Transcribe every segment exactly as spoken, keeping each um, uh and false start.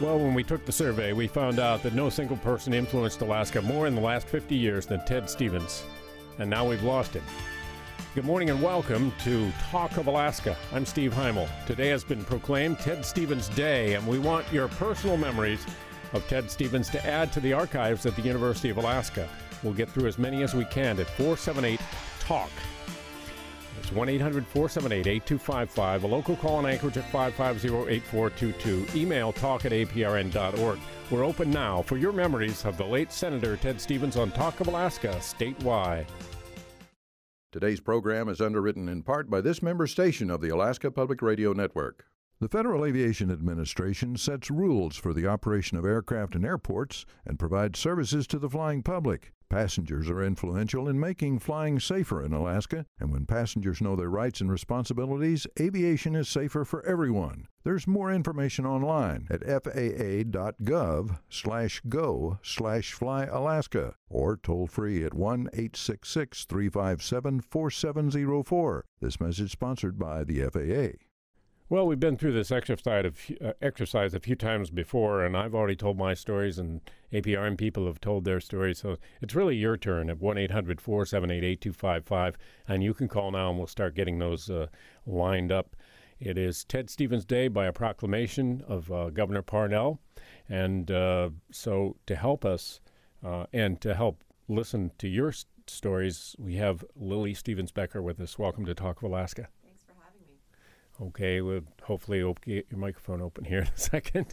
Well, when we took the survey, we found out that no single person influenced Alaska more in the last fifty years than Ted Stevens. And now we've lost him. Good morning and welcome to Talk of Alaska. I'm Steve Heimel. Today has been proclaimed Ted Stevens Day, and we want your personal memories of Ted Stevens to add to the archives at the University of Alaska. We'll get through as many as we can at four seven eight TALK. It's one eight hundred four seven eight eight two five five. A local call in Anchorage at five five zero eight four two two. Email talk at a p r n dot org. We're open now for your memories of the late Senator Ted Stevens on Talk of Alaska statewide. Today's program is underwritten in part by this member station of the Alaska Public Radio Network. The Federal Aviation Administration sets rules for the operation of aircraft and airports and provides services to the flying public. Passengers are influential in making flying safer in Alaska, and when passengers know their rights and responsibilities, aviation is safer for everyone. There's more information online at f a a dot gov slash go slash fly Alaska or toll free at one eight six six three five seven four seven zero four. This message sponsored by the F A A. Well, we've been through this exercise a, few, uh, exercise a few times before, and I've already told my stories, and A P R N people have told their stories, so it's really your turn at one eight hundred four seven eight eight two five five, and you can call now, and we'll start getting those uh, lined up. It is Ted Stevens Day by a proclamation of uh, Governor Parnell, and uh, so to help us uh, and to help listen to your st- stories, we have Lily Stevens-Becker with us. Welcome to Talk of Alaska. Okay, we'll hopefully op- get your microphone open here in a second.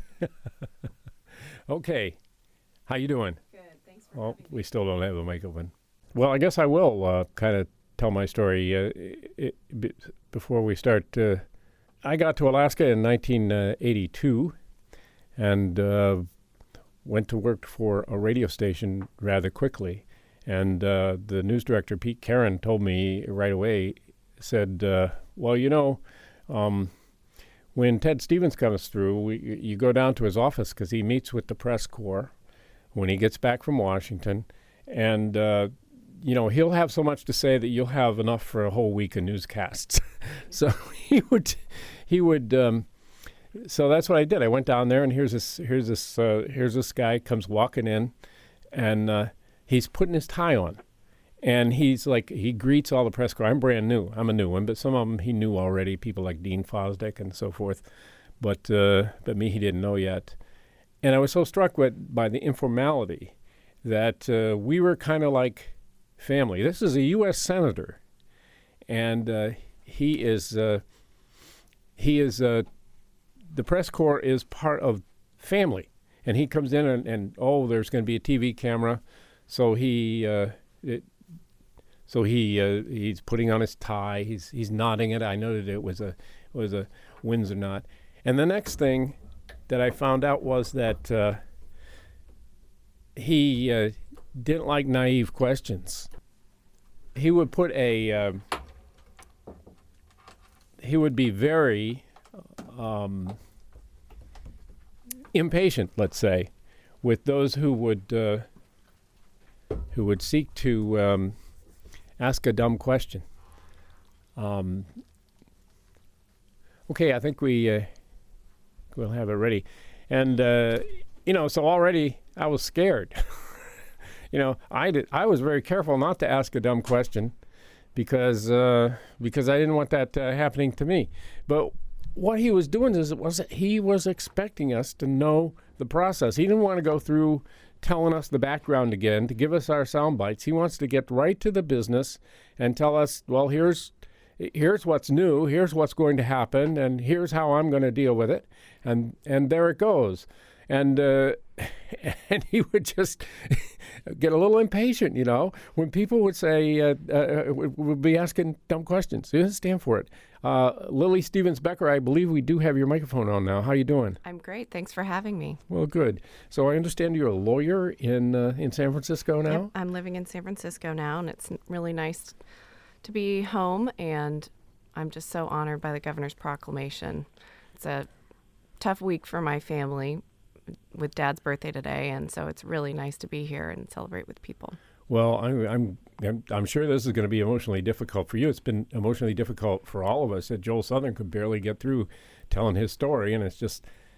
Okay, how you doing? Good, thanks for well, having me. We still don't have a mic open. Well, I guess I will uh, kind of tell my story uh, it, it, before we start. Uh, I got to Alaska in nineteen eighty-two and uh, went to work for a radio station rather quickly. And uh, the news director, Pete Karen, told me right away, said, uh, well, you know, Um, when Ted Stevens comes through, we, you go down to his office because he meets with the press corps when he gets back from Washington. And, uh, you know, he'll have so much to say that you'll have enough for a whole week of newscasts. so he would, he would, um, so that's what I did. I went down there and here's this, here's this, uh, here's this guy comes walking in and uh, he's putting his tie on. And he's like, he greets all the press corps. I'm brand new. I'm a new one, but some of them he knew already, people like Dean Fosdick and so forth. But uh, but me, he didn't know yet. And I was so struck with, by the informality that uh, we were kind of like family. This is a U S senator, and uh, he is, uh, he is, uh, the press corps is part of family. And he comes in and, and oh, there's going to be a T V camera. So he, uh, it, So he uh, he's putting on his tie. He's he's nodding it. I know that it was a was a Windsor knot. And the next thing that I found out was that uh, he uh, didn't like naive questions. He would put a uh, he would be very um, impatient, let's say, with those who would uh, who would seek to um, ask a dumb question. Um, okay, I think we uh, we'll have it ready, and uh, you know, so already I was scared. you know, I did. I was very careful not to ask a dumb question because uh, because I didn't want that uh, happening to me. But what he was doing is was he was expecting us to know the process. He didn't want to go through telling us the background again, to give us our sound bites. He wants to get right to the business and tell us, well, here's here's what's new, here's what's going to happen, and here's how I'm going to deal with it. And and there it goes. And uh, and he would just get a little impatient, you know, when people would say, uh, uh, would be asking dumb questions. He doesn't stand for it. Uh, Lily Stevens-Becker, I believe we do have your microphone on now. How are you doing? I'm great. Thanks for having me. Well, good. So I understand you're a lawyer in uh, in San Francisco now? Yep, I'm living in San Francisco now, and it's really nice to be home, and I'm just so honored by the governor's proclamation. It's a tough week for my family with Dad's birthday today, and so it's really nice to be here and celebrate with people. Well, I'm I'm I'm, I'm sure this is going to be emotionally difficult for you. It's been emotionally difficult for all of us. That Joel Southern could barely get through telling his story, and it's just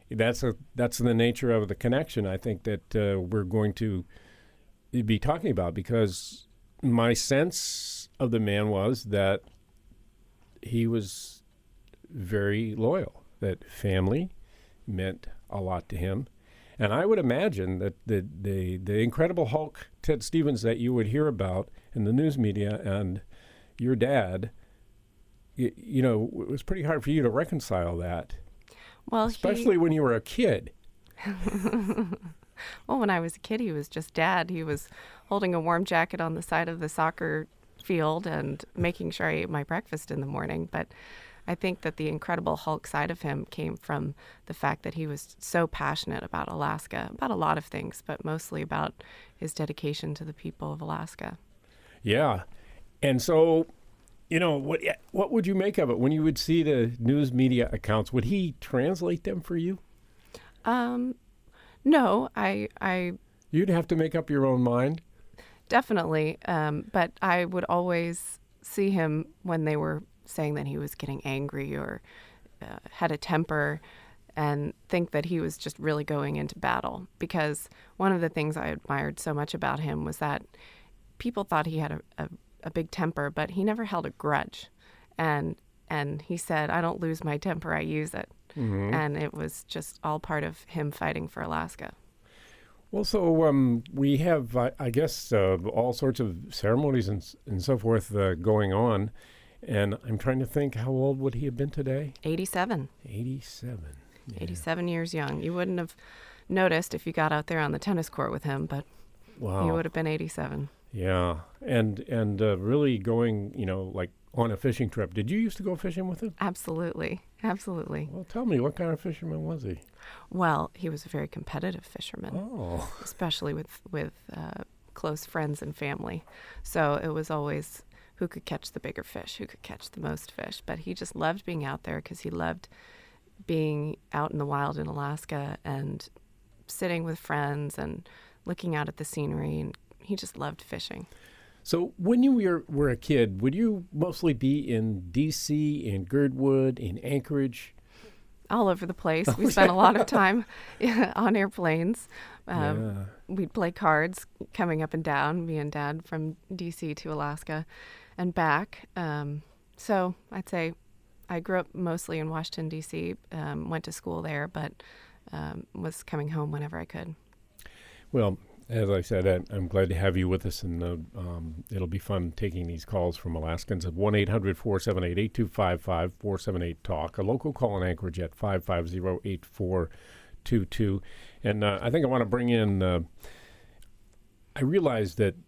that's a that's the nature of the connection. I think that uh, we're going to be talking about, because my sense of the man was that he was very loyal, that family meant a lot to him. And I would imagine that the, the, the Incredible Hulk, Ted Stevens, that you would hear about in the news media, and your dad, you, you know, it was pretty hard for you to reconcile that, Well, especially he, when you were a kid. well, when I was a kid, he was just dad. He was holding a warm jacket on the side of the soccer field and making sure I ate my breakfast in the morning. But I think that the Incredible Hulk side of him came from the fact that he was so passionate about Alaska, about a lot of things, but mostly about his dedication to the people of Alaska. Yeah. And so, you know, what what would you make of it when you would see the news media accounts? Would he translate them for you? Um, no, I, I You'd have to make up your own mind. definitely, um, but I would always see him when they were saying that he was getting angry or uh, had a temper, and think that he was just really going into battle. Because one of the things I admired so much about him was that people thought he had a, a, a big temper, but he never held a grudge. And and he said, "I don't lose my temper, I use it." Mm-hmm. And it was just all part of him fighting for Alaska. Well, so um, we have, I, I guess, uh, all sorts of ceremonies and, s- and so forth uh, going on. And I'm trying to think, how old would he have been today? eighty-seven. eighty-seven. Yeah. eighty-seven years young. You wouldn't have noticed if you got out there on the tennis court with him, but Wow. he would have been eighty-seven. Yeah. And, and uh, really going, you know, like on a fishing trip. Did you used to go fishing with him? Absolutely. Absolutely. Well, tell me, what kind of fisherman was he? Well, he was a very competitive fisherman, Oh. especially with, with uh, close friends and family. So it was always who could catch the bigger fish, who could catch the most fish. But he just loved being out there because he loved being out in the wild in Alaska and sitting with friends and looking out at the scenery. And he just loved fishing. So when you were, were a kid, would you mostly be in D C, in Girdwood, in Anchorage? All over the place. We spent a lot of time on airplanes. Um, Yeah. We'd play cards coming up and down, me and Dad, from D C to Alaska and back. Um, so I'd say I grew up mostly in Washington, D C, um, went to school there, but um, was coming home whenever I could. Well, as I said, I, I'm glad to have you with us, and uh, um, it'll be fun taking these calls from Alaskans at one eight hundred four seven eight eight two five five, four seven eight talk, a local call in Anchorage at five five zero eight four two two. And uh, I think I want to bring in, uh, I realize that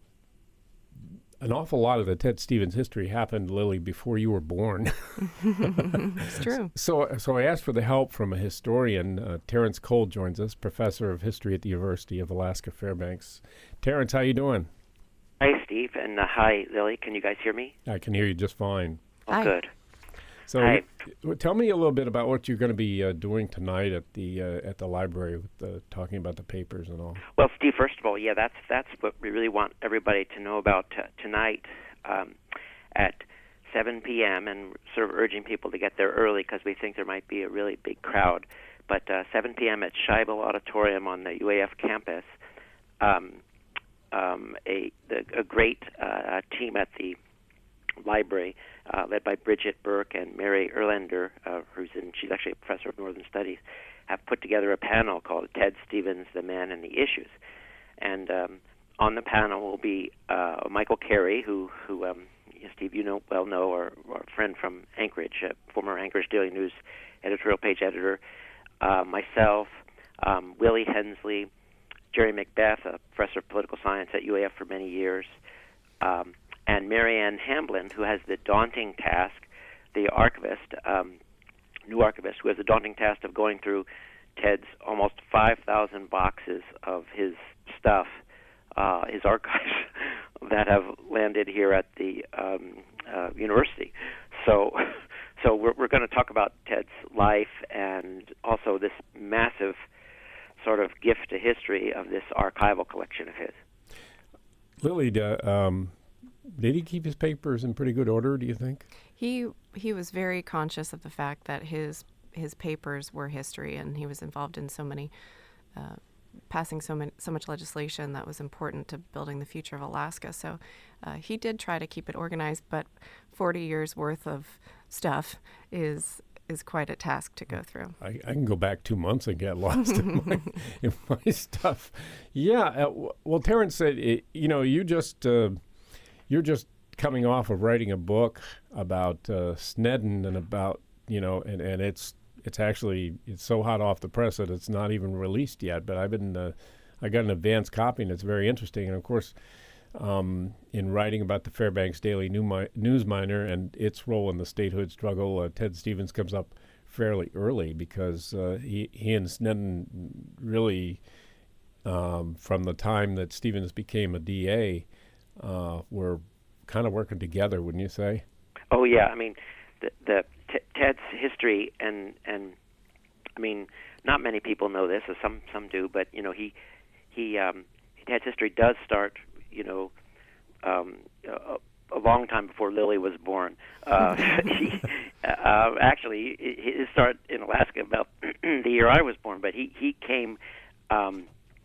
an awful lot of the Ted Stevens history happened, Lily, before you were born. It's true. So, so I asked for the help from a historian. Uh, Terrence Cole joins us, professor of history at the University of Alaska Fairbanks. Terrence, how you doing? Hi, Steve, and uh, hi, Lily. Can you guys hear me? I can hear you just fine. Oh, Hi. good. So, Hi. w- tell me a little bit about what you're going to be uh, doing tonight at the uh, at the library, with the, talking about the papers and all. Well, Steve, first of all, yeah, that's that's what we really want everybody to know about uh, tonight um, at seven p.m. and sort of urging people to get there early because we think there might be a really big crowd. But uh, seven p.m. at Scheibel Auditorium on the U A F campus, um, um, a the, a great uh, team at the library, uh, led by Bridget Burke and Mary Erlander, uh, who's in, she's actually a professor of Northern Studies, have put together a panel called Ted Stevens, the Man and the Issues. And um, on the panel will be uh, Michael Carey, who, who um, Steve, you know well know, or, or a friend from Anchorage, uh, former Anchorage Daily News editorial page editor, uh, myself, um, Willie Hensley, Jerry Macbeth, a professor of political science at U A F for many years, um, and Marianne Hamblin, who has the daunting task, the archivist, um, new archivist, who has the daunting task of going through Ted's almost five thousand boxes of his stuff, uh, his archives, that have landed here at the um, uh, university. So, so we're, we're going to talk about Ted's life and also this massive sort of gift to history of this archival collection of his. Lily, uh, um, did he keep his papers in pretty good order, do you think? He he was very conscious of the fact that his his papers were history, and he was involved in so many, uh, passing so many, so much legislation that was important to building the future of Alaska. So uh, he did try to keep it organized, but forty years worth of stuff is is quite a task to go through. I, I can go back two months and get lost in, my, in my stuff. Yeah. Uh, w- well, Terrence said, it, you know, you just uh, you're just coming off of writing a book about uh, Snedden and about, you know, and, and it's it's actually it's so hot off the press that it's not even released yet. But I've been uh, I got an advance copy, and it's very interesting. And of course, um, in writing about the Fairbanks Daily New- News Miner and its role in the statehood struggle, uh, Ted Stevens comes up fairly early because uh, he he and Snedden really, um, from the time that Stevens became a D A, uh, were kind of working together, wouldn't you say? Oh yeah, I mean, the, the t- Ted's history, and and I mean, not many people know this, or some some do, but you know, he he um, Ted's history does start, you know, um, a, a long time before Lily was born. Uh, he, uh, actually, his start in Alaska about the year I was born, but he he came um,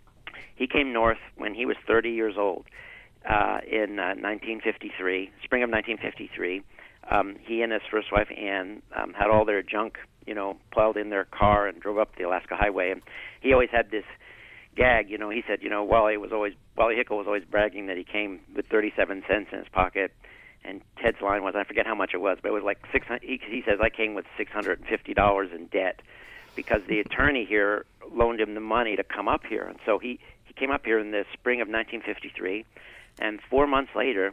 he came north when he was thirty years old. Uh, in uh, nineteen fifty-three, spring of nineteen fifty-three, um, he and his first wife Anne um, had all their junk, you know, plowed in their car and drove up the Alaska Highway. And he always had this gag, you know. He said, you know, Wally was always Wally Hickel was always bragging that he came with thirty-seven cents in his pocket, and Ted's line was, I forget how much it was, but it was like six. He, he says, I came with six hundred and fifty dollars in debt because the attorney here loaned him the money to come up here, and so he he came up here in the spring of nineteen fifty-three. And four months later,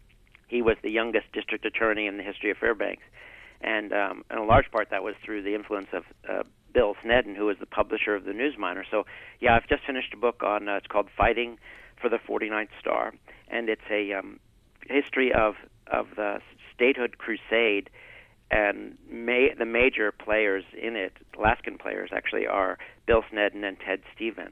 he was the youngest district attorney in the history of Fairbanks. And um, in a large part, that was through the influence of uh, Bill Snedden, who was the publisher of the News Miner. So, yeah, I've just finished a book on, uh, it's called Fighting for the forty-ninth Star. And it's a um, history of, of the statehood crusade. And may, the major players in it, Alaskan players actually, are Bill Snedden and Ted Stevens.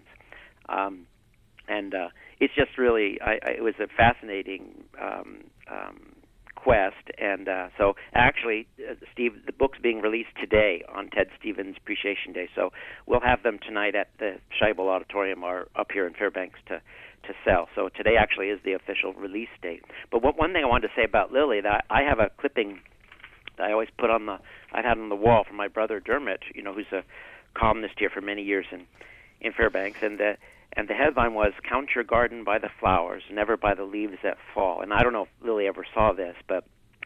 Um, and uh, it's just really, I, I, it was a fascinating um, um, quest. And uh, so actually, uh, Steve, the book's being released today on Ted Stevens Appreciation Day. So we'll have them tonight at the Scheibel Auditorium or up here in Fairbanks to, to sell. So today actually is the official release date. But what, one thing I wanted to say about Lily, that I have a clipping that I always put on the, I've had on the wall from my brother Dermot, you know, who's a columnist here for many years in, in Fairbanks. And the And the headline was, Count Your Garden by the Flowers, Never by the Leaves That Fall. And I don't know if Lily ever saw this, but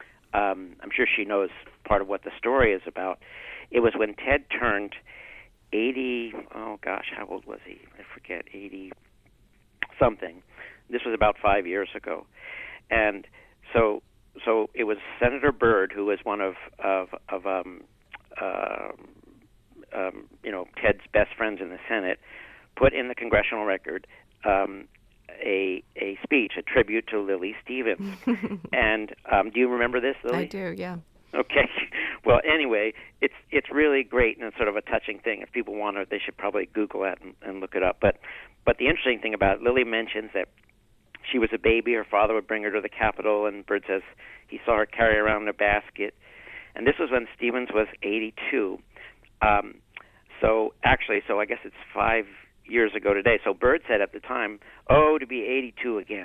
um, I'm sure she knows part of what the story is about. It was when Ted turned eighty, oh gosh, how old was he? I forget, eighty-something. This was about five years ago. And so so it was Senator Byrd, who was one of, of, of um, uh, um, you know, Ted's best friends in the Senate, put in the congressional record um, a a speech, a tribute to Lily Stevens. And um, do you remember this, Lily? I do, yeah. Okay. Well, anyway, it's it's really great, and it's sort of a touching thing. If people want to, they should probably Google that and, and look it up. But but the interesting thing about it, Lily mentions that she was a baby. Her father would bring her to the Capitol, and Byrd says he saw her carry around a basket. And this was when Stevens was eighty-two. Um, so actually, so I guess it's five years ago today. So Byrd said at the time, oh, to be eighty-two again.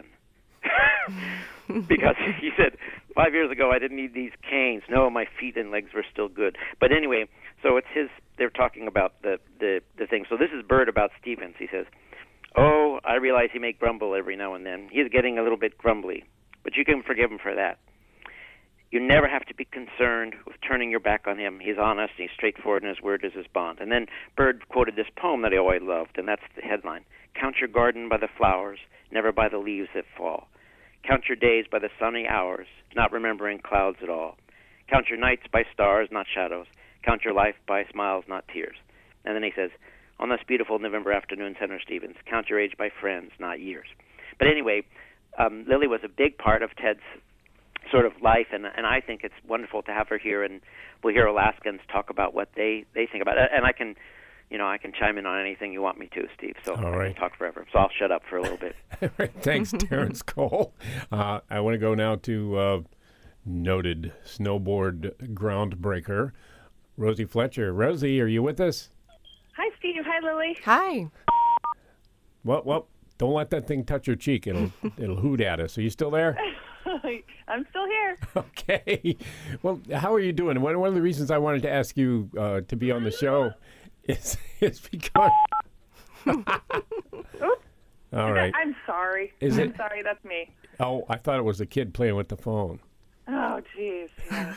Because he said, five years ago I didn't need these canes. No, my feet and legs were still good. But anyway, so it's his, they're talking about the, the, the thing. So this is Byrd about Stevens. He says, oh, I realize he may grumble every now and then. He's getting a little bit grumbly, but you can forgive him for that. You never have to be concerned with turning your back on him. He's honest, and he's straightforward, and his word is his bond. And then Byrd quoted this poem that I always loved, and that's the headline. Count your garden by the flowers, never by the leaves that fall. Count your days by the sunny hours, not remembering clouds at all. Count your nights by stars, not shadows. Count your life by smiles, not tears. And then he says, on this beautiful November afternoon, Senator Stevens, count your age by friends, not years. But anyway, um, Lily was a big part of Ted's sort of life, and and I think it's wonderful to have her here, and we'll hear Alaskans talk about what they, they think about it. And I can, you know, I can chime in on anything you want me to, Steve, so All I right. can talk forever. So I'll shut up for a little bit. Thanks, Terrence Cole. Uh, I want to go now to uh, noted snowboard groundbreaker, Rosie Fletcher. Rosie, are you with us? Hi, Steve. Hi, Lily. Hi. Well, well, don't let that thing touch your cheek. It'll it'll hoot at us. Are you still there? I'm still here. Okay. Well, how are you doing? One, one of the reasons I wanted to ask you uh, to be on the show is, is because... All right. I'm sorry. Is I'm it? sorry. That's me. Oh, I thought it was a kid playing with the phone. Oh, jeez. Yeah.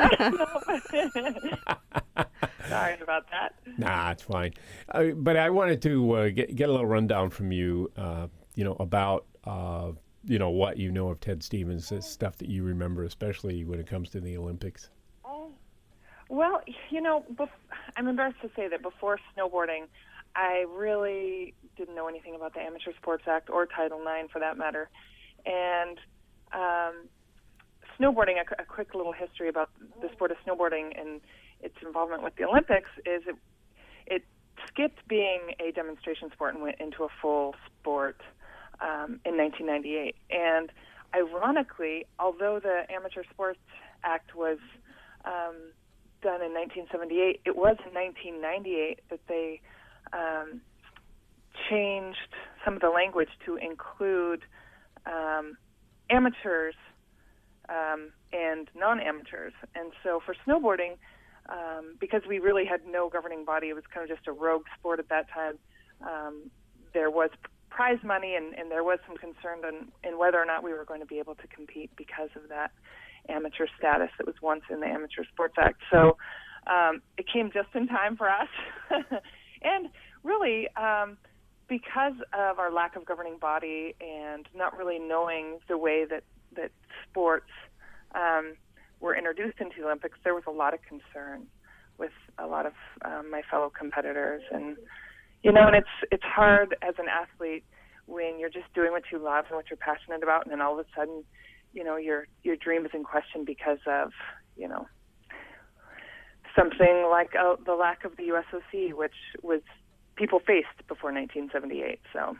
Sorry about that. Nah, it's fine. Uh, but I wanted to uh, get get a little rundown from you, uh, you know, about uh, you know what you know of Ted Stevens, uh, stuff that you remember, especially when it comes to the Olympics. Well, you know, bef- I'm embarrassed to say that before snowboarding, I really didn't know anything about the Amateur Sports Act or Title nine for that matter. And um, snowboarding, a, a quick little history about the sport of snowboarding and its involvement with the Olympics is it, it skipped being a demonstration sport and went into a full sport um, in nineteen ninety-eight. And ironically, although the Amateur Sports Act was um, done in nineteen seventy-eight, it was in nineteen ninety-eight that they um, changed some of the language to include um, amateurs um, and non-amateurs. And so for snowboarding, um, because we really had no governing body, it was kind of just a rogue sport at that time, um, there was prize money and, and there was some concern on, in whether or not we were going to be able to compete because of that amateur status that was once in the Amateur Sports Act. So um, it came just in time for us. And really, um, because of our lack of governing body and not really knowing the way that, that sports um, were introduced into the Olympics, there was a lot of concern with a lot of um, my fellow competitors. And, you know, and it's it's hard as an athlete when you're just doing what you love and what you're passionate about, and then all of a sudden, you know, your your dream is in question because of, you know, something like uh, the lack of the U S O C, which was people faced before nineteen seventy-eight. So,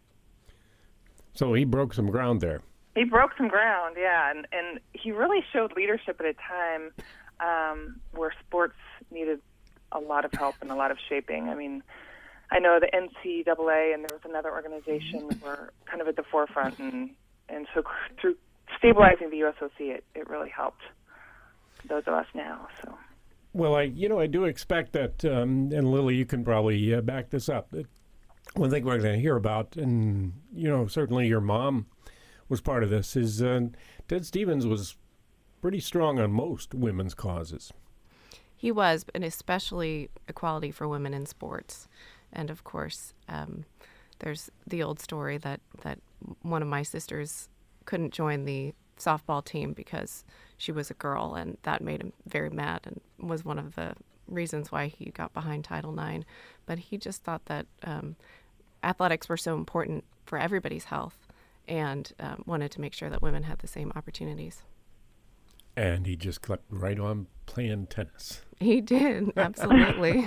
so he broke some ground there. He broke some ground, yeah, and and he really showed leadership at a time um, where sports needed a lot of help and a lot of shaping. I mean, I know the N C double A and there was another organization that were kind of at the forefront, and and so through stabilizing the U S O C, it, it really helped those of us now. So. Well, I you know I do expect that, um, and Lily, you can probably uh, back this up. That one thing we're going to hear about, and you know certainly your mom was part of this, is uh, Ted Stevens was pretty strong on most women's causes. He was, and especially equality for women in sports. And of course, um, there's the old story that, that one of my sisters couldn't join the softball team because she was a girl, and that made him very mad and was one of the reasons why he got behind Title nine. But he just thought that um, athletics were so important for everybody's health and um, wanted to make sure that women had the same opportunities. And he just kept right on playing tennis. He did, absolutely.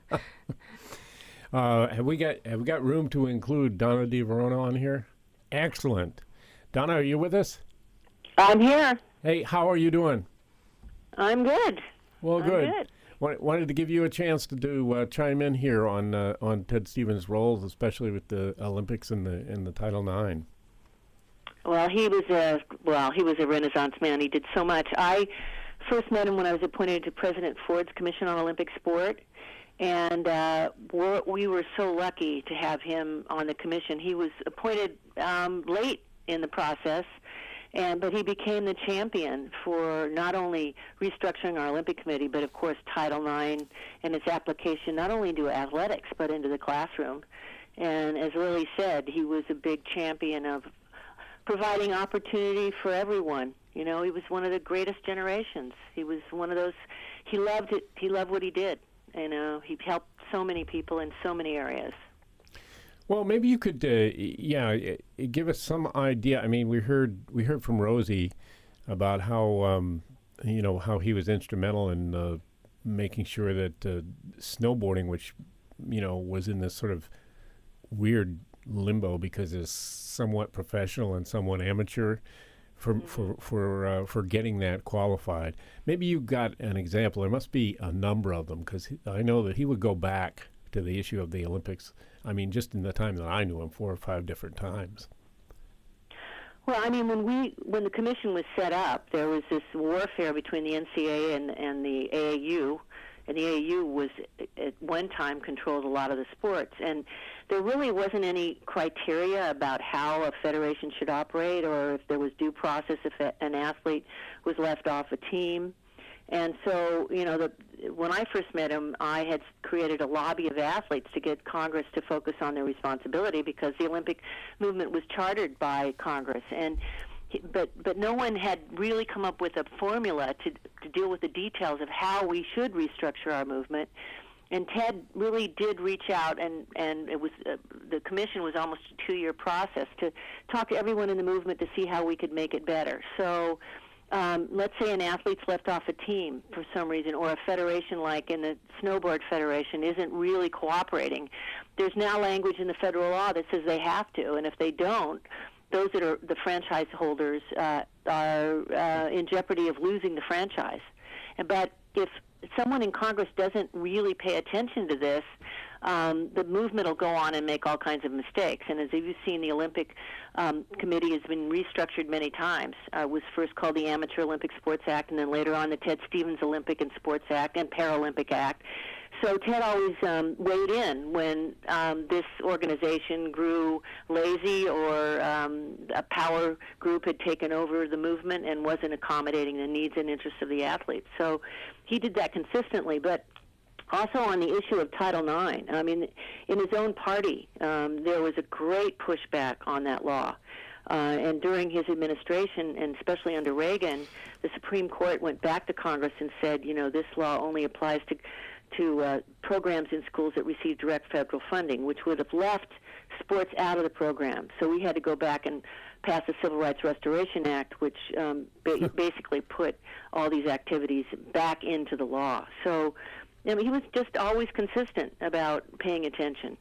uh, have we got have we got room to include Donna DeVerona on here? Excellent. Donna, are you with us? I'm here. Hey, how are you doing? I'm good. Well, I'm good. good. Wa- Wanted to give you a chance to do uh, chime in here on uh, on Ted Stevens' roles, especially with the Olympics and the and the Title nine. Well, he was a well, he was a Renaissance man. He did so much. I first met him when I was appointed to President Ford's Commission on Olympic Sport, and uh, we're, we were so lucky to have him on the commission. He was appointed um, late in the process, and but he became the champion for not only restructuring our Olympic Committee, but of course Title nine and its application not only into athletics but into the classroom. And as Lily said, he was a big champion of providing opportunity for everyone. You know, he was one of the greatest generations. He was one of those, he loved it, he loved what he did. You know, he helped so many people in so many areas. Well, maybe you could, uh, yeah, give us some idea. I mean, we heard we heard from Rosie about how, um, you know, how he was instrumental in uh, making sure that uh, snowboarding, which, you know, was in this sort of weird limbo because it's somewhat professional and somewhat amateur for for for uh, for getting that qualified. Maybe you got an example. There must be a number of them, because I know that he would go back to the issue of the Olympics. I mean, just in the time that I knew him, four or five different times. Well, I mean, when we when the commission was set up, there was this warfare between the N C A A and and the A A U, and the A A U was at one time controlled a lot of the sports, and there really wasn't any criteria about how a federation should operate, or if there was due process if an athlete was left off a team. And so, you know, the, when I first met him, I had created a lobby of athletes to get Congress to focus on their responsibility, because the Olympic movement was chartered by Congress. And but but no one had really come up with a formula to to deal with the details of how we should restructure our movement. And Ted really did reach out, and and it was uh, the commission was almost a two-year process to talk to everyone in the movement to see how we could make it better. So. Um, let's say an athlete's left off a team for some reason, or a federation like in the Snowboard Federation isn't really cooperating. There's now language in the federal law that says they have to, and if they don't, those that are the franchise holders uh, are uh, in jeopardy of losing the franchise. But if someone in Congress doesn't really pay attention to this, um, the movement will go on and make all kinds of mistakes. And as you've seen, the Olympic um, Committee has been restructured many times. Uh, it was first called the Amateur Olympic Sports Act, and then later on the Ted Stevens Olympic and Sports Act and Paralympic Act. So Ted always um, weighed in when um, this organization grew lazy, or um, a power group had taken over the movement and wasn't accommodating the needs and interests of the athletes. So he did that consistently. But also on the issue of Title nine, I mean, in his own party, um, there was a great pushback on that law. Uh, and during his administration, and especially under Reagan, the Supreme Court went back to Congress and said, you know, this law only applies to to uh, programs in schools that receive direct federal funding, which would have left sports out of the program. So we had to go back and pass the Civil Rights Restoration Act, which um, ba- basically put all these activities back into the law. So I mean, he was just always consistent about paying attention.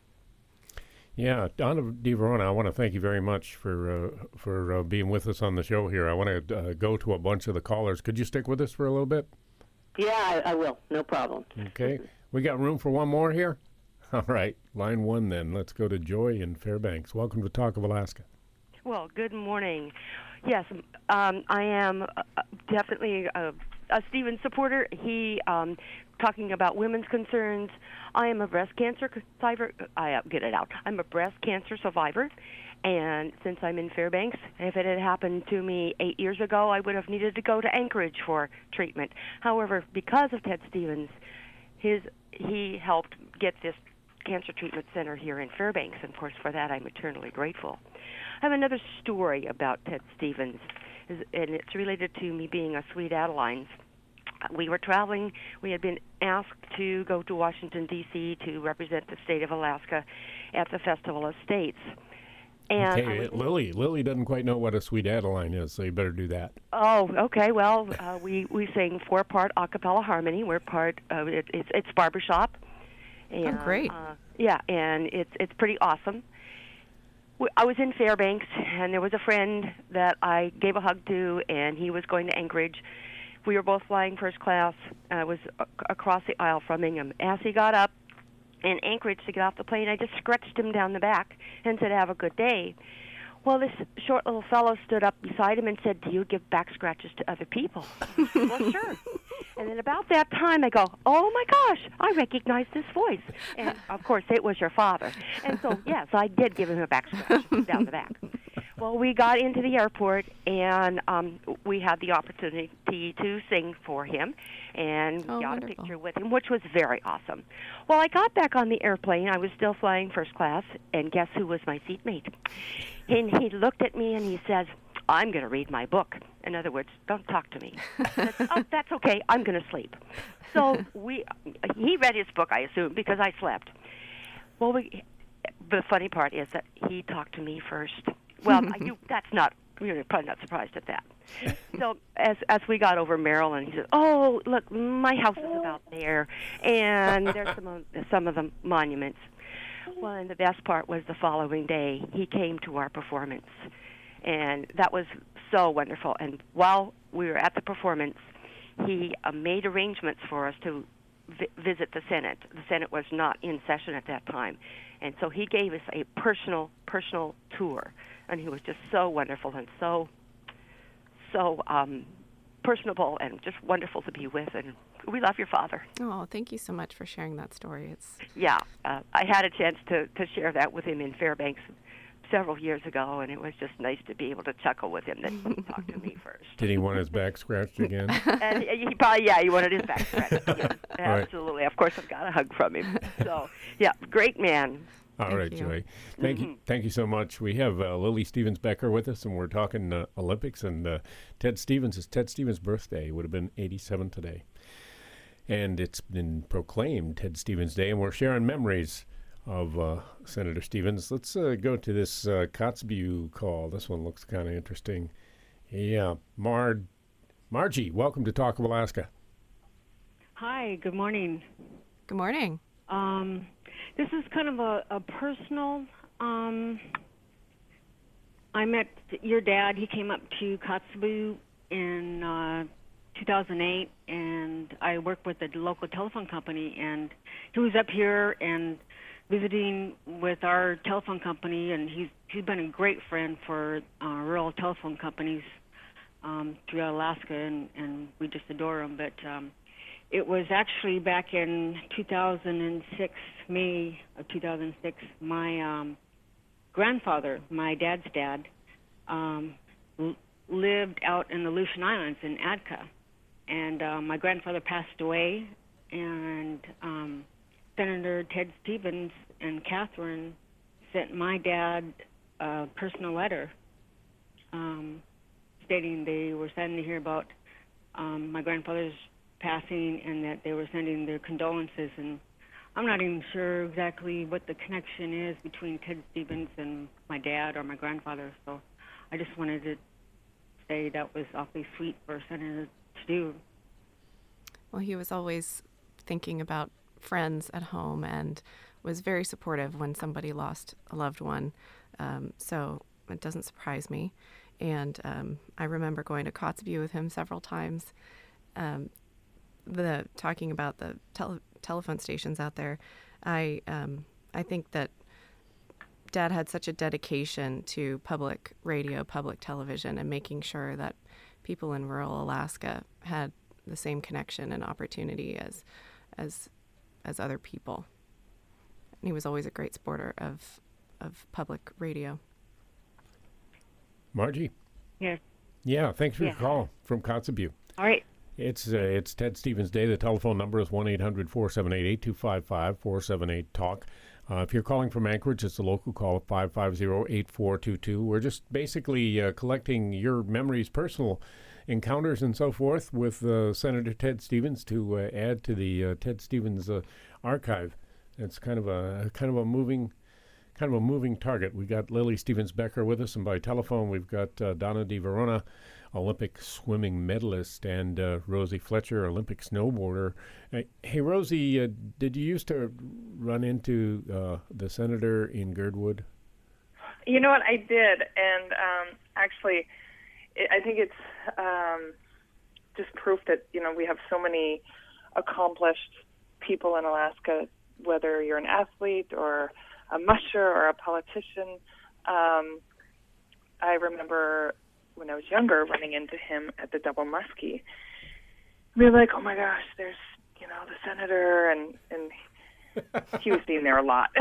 Yeah, Donna DeVerona, I want to thank you very much for uh, for uh, being with us on the show here. I want to uh, go to a bunch of the callers. Could you stick with us for a little bit? Yeah, I, I will. No problem. Okay. We got room for one more here? All right. Line one then. Let's go to Joy in Fairbanks. Welcome to Talk of Alaska. Well, good morning. Yes, um, I am uh, definitely a, a Stevens supporter. He, um, talking about women's concerns, I am a breast cancer survivor. I uh, get it out. I'm a breast cancer survivor. And since I'm in Fairbanks, if it had happened to me eight years ago, I would have needed to go to Anchorage for treatment. However, because of Ted Stevens, his he helped get this cancer treatment center here in Fairbanks, and of course for that I'm eternally grateful. I have another story about Ted Stevens, and it's related to me being a Sweet Adelines. We were traveling. We had been asked to go to Washington, D C to represent the state of Alaska at the Festival of States. And okay, Lily. Lily doesn't quite know what a Sweet Adeline is, so you better do that. Oh, okay. Well, uh, we we sing four-part a cappella harmony. We're part. Uh, it, it's it's barbershop. And, oh, great. Uh, yeah, and it's it's pretty awesome. We, I was in Fairbanks, and there was a friend that I gave a hug to, and he was going to Anchorage. We were both flying first class. I was a- across the aisle from him. As he got up in Anchorage to get off the plane, I just scratched him down the back and said, "Have a good day." Well, this short little fellow stood up beside him and said, "Do you give back scratches to other people?" Well, sure. And then about that time, I go, "Oh, my gosh, I recognize this voice." And, of course, it was your father. And so, yes, I did give him a back scratch down the back. Well, we got into the airport, and um, we had the opportunity to sing for him and oh, got wonderful. a picture with him, which was very awesome. Well, I got back on the airplane. I was still flying first class, and guess who was my seatmate? And he looked at me, and he says, "I'm going to read my book." In other words, don't talk to me. I said, "Oh, that's okay. I'm going to sleep." So we, he read his book, I assume, because I slept. Well, we, the funny part is that he talked to me first. Well, you, that's not, you're probably not surprised at that. So as as we got over Maryland, he said, "Oh, look, my house is about there, and there's some of, some of the monuments." Well, and the best part was the following day, he came to our performance, and that was so wonderful. And while we were at the performance, he uh, made arrangements for us to vi- visit the Senate. The Senate was not in session at that time. And so he gave us a personal, personal tour. And he was just so wonderful and so, so um, personable and just wonderful to be with. And we love your father. Oh, thank you so much for sharing that story. It's Yeah, uh, I had a chance to, to share that with him in Fairbanks several years ago, and it was just nice to be able to chuckle with him that he talked to me first. Did he want his back scratched again? And he, he probably, yeah, he wanted his back scratched again. Right. Absolutely. Of course, I've got a hug from him. So, yeah, great man. All Thank right, you. Joy. Thank Mm-hmm. you, thank you so much. We have uh, Lily Stevens Becker with us, and we're talking uh, Olympics. And uh, Ted Stevens, it's Ted Stevens' birthday. It would have been eighty-seven today, and it's been proclaimed Ted Stevens Day, and we're sharing memories of uh, Senator Stevens. Let's uh, go to this uh, Kotzebue call. This one looks kind of interesting. Yeah, Mar- Margie, welcome to Talk of Alaska. Hi, good morning. good morning. Um, this is kind of a, a personal. Um, I met your dad. He came up to Kotzebue in uh, two thousand eight, and I worked with the local telephone company. And he was up here and visiting with our telephone company, and he's he's been a great friend for uh, rural telephone companies um, throughout Alaska, and, and we just adore him. But um, it was actually back in two thousand six, May of two thousand six, my um, grandfather, my dad's dad, um, l- lived out in the Aleutian Islands in Atka. And uh, my grandfather passed away, and um, Senator Ted Stevens and Catherine sent my dad a personal letter um, stating they were saddened to hear about um, my grandfather's passing and that they were sending their condolences. And I'm not even sure exactly what the connection is between Ted Stevens and my dad or my grandfather. So I just wanted to say that was awfully sweet for a senator to do. Well, he was always thinking about friends at home and was very supportive when somebody lost a loved one. Um, so it doesn't surprise me. And um, I remember going to Kotzebue with him several times. Um, the talking about the tele- telephone stations out there, I um, I think that Dad had such a dedication to public radio, public television, and making sure that people in rural Alaska had the same connection and opportunity as as as other people. And he was always a great supporter of of public radio. Margie? Yes. Yeah, thanks for Yeah. your call from Kotzebue. All right. It's uh, it's Ted Stevens Day. The telephone number is one eight hundred four seven eight eight two five five, four seven eight talk. Uh, if you're calling from Anchorage, it's a local call at five five zero, eight four two two. We're just basically uh, collecting your memories, personal encounters and so forth with uh, Senator Ted Stevens to uh, add to the uh, Ted Stevens uh, archive. It's kind of a kind of a moving kind of a moving target. We got Lily Stevens Becker with us, and by telephone we've got uh, Donna Di Verona, Olympic swimming medalist, and uh, Rosie Fletcher, Olympic snowboarder. Uh, hey, Rosie, uh, did you used to run into uh, the senator in Girdwood? You know what? I did, and um, actually, it, I think it's um, just proof that you know we have so many accomplished people in Alaska. Whether you're an athlete or a musher or a politician, um, I remember when I was younger running into him at the Double Muskie. We were like, oh my gosh, there's you know the senator, and and he was being there a lot.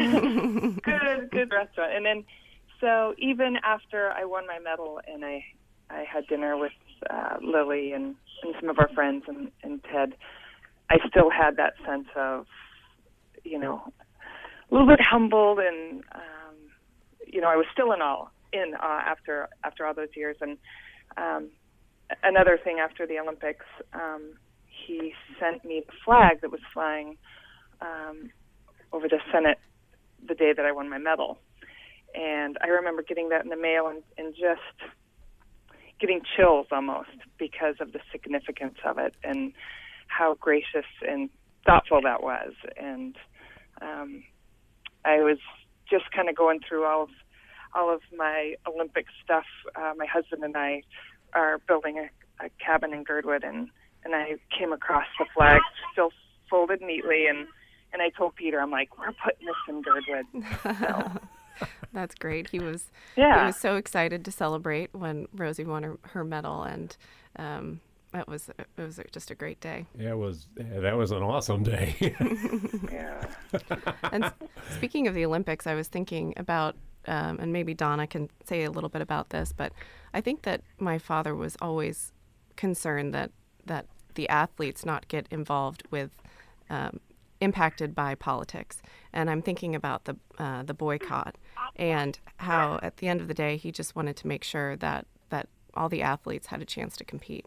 good, good restaurant. And then, so even after I won my medal and I, I had dinner with uh, Lily and, and some of our friends and, and Ted, I still had that sense of, you know, a little bit humbled, and um, you know, I was still in awe, in awe after after all those years. And um, another thing after the Olympics, um, he sent me the flag that was flying um, over the Senate the day that I won my medal. And I remember getting that in the mail and, and just getting chills almost because of the significance of it and how gracious and thoughtful that was. And um, I was just kind of going through all of all of my Olympic stuff. Uh, my husband and I are building a, a cabin in Girdwood, and, and I came across the flag still folded neatly, and, and I told Peter, I'm like, we're putting this in Girdwood. So. That's great. He was yeah. he was so excited to celebrate when Rosie won her, her medal, and um, it was it was just a great day. Yeah, it was. Yeah, that was an awesome day. yeah. And speaking of the Olympics, I was thinking about, um, and maybe Donna can say a little bit about this, but I think that my father was always concerned that that the athletes not get involved with, um, impacted by politics. And I'm thinking about the uh, the boycott and how at the end of the day he just wanted to make sure that that all the athletes had a chance to compete.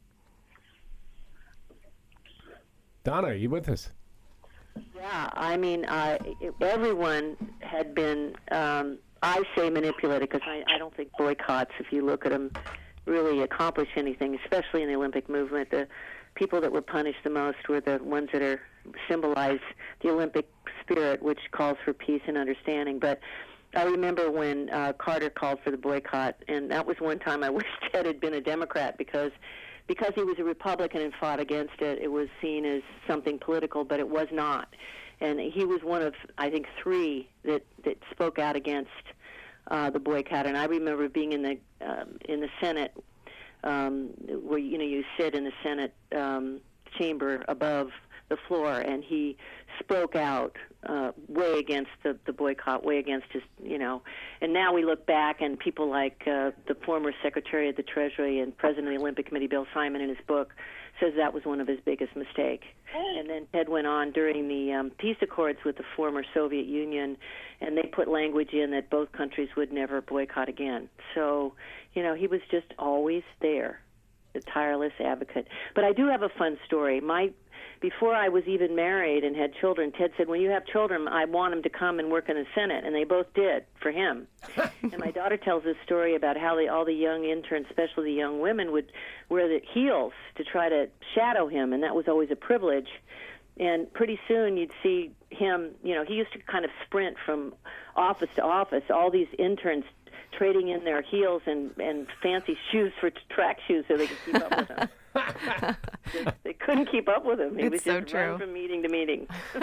Donna, are you with us? Yeah, I mean, uh, it, everyone had been, um, I say manipulated, because I, I don't think boycotts, if you look at them, really accomplish anything, especially in the Olympic movement. The people that were punished the most were the ones that are symbolize the Olympic spirit, which calls for peace and understanding. But I remember when uh, Carter called for the boycott, and that was one time I wish Ted had been a Democrat, because because he was a Republican and fought against it, it was seen as something political, but it was not. And he was one of, I think, three that, that spoke out against uh, the boycott. And I remember being in the um, in the Senate, um, where you know you sit in the Senate um, chamber above the floor, and he spoke out uh, way against the, the boycott, way against his, you know. And now we look back, and people like uh, the former Secretary of the Treasury and President of the Olympic Committee, Bill Simon, in his book, says that was one of his biggest mistakes. And then Ted went on during the um, peace accords with the former Soviet Union, and they put language in that both countries would never boycott again. So, you know, he was just always there, a tireless advocate. But I do have a fun story. My Before I was even married and had children, Ted said, when you have children, I want them to come and work in the Senate. And they both did for him. And my daughter tells this story about how they, all the young interns, especially the young women, would wear the heels to try to shadow him. And that was always a privilege. And pretty soon you'd see him, you know, he used to kind of sprint from office to office, all these interns trading in their heels and, and fancy shoes for track shoes so they could keep up with him. they, they couldn't keep up with him. He it's was so just true. run from meeting to meeting.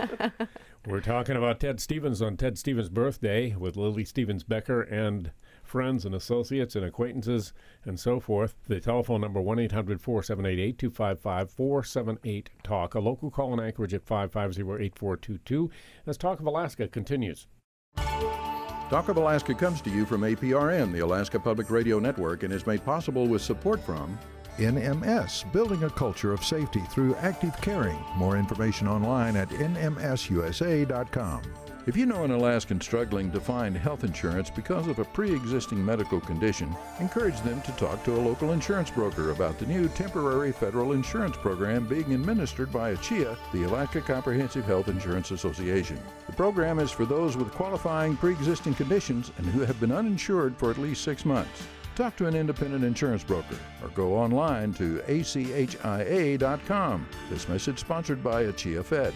We're talking about Ted Stevens on Ted Stevens' birthday with Lily Stevens Becker and friends and associates and acquaintances and so forth. The telephone number one eight hundred four seven eight eight two five five, four seven eight talk. A local call in Anchorage at five five zero eight four two two. As Talk of Alaska continues. Talk of Alaska comes to you from A P R N, the Alaska Public Radio Network, and is made possible with support from N M S, building a culture of safety through active caring. More information online at N M S U S A dot com. If you know an Alaskan struggling to find health insurance because of a pre-existing medical condition, encourage them to talk to a local insurance broker about the new temporary federal insurance program being administered by A C H I A, the Alaska Comprehensive Health Insurance Association. The program is for those with qualifying pre-existing conditions and who have been uninsured for at least six months. Talk to an independent insurance broker or go online to A C H I A dot com. This message sponsored by A C H I A Fed.